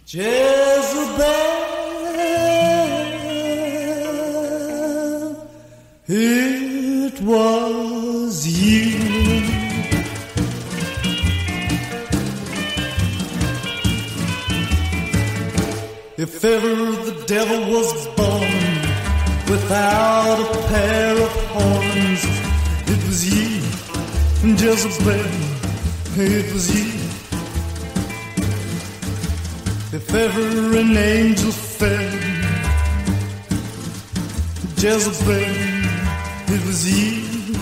Jezebel, it was you. If ever the devil was born without a pair of horns, it was you, Jezebel, it was you. If ever an angel fell, Jezebel, it was you.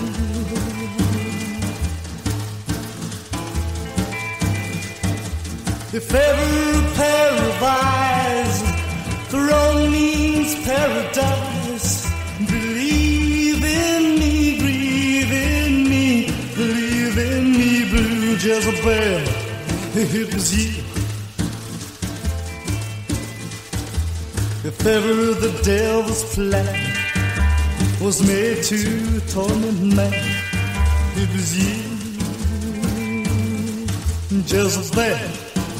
If ever a pair of eyes throne means paradise, believe in me, breathe in me, believe in me, blue Jezebel, it was you. If ever the devil's plan was made to torment man, it was you, Jezebel.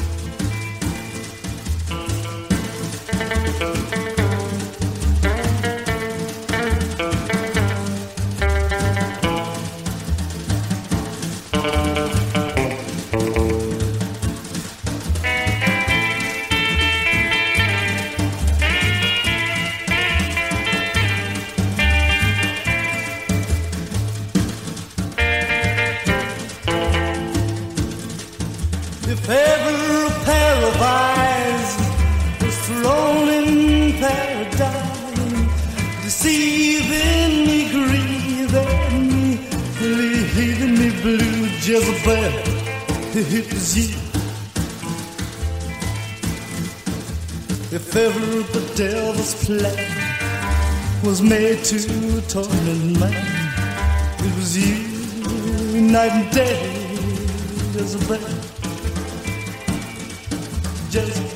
If ever a pair of eyes was thrown in paradise, deceiving me, grieving me, leaving me blue, Jezebel, it was you. If ever the devil's plan was made to torment man, it was you, night and day, Jezebel. Just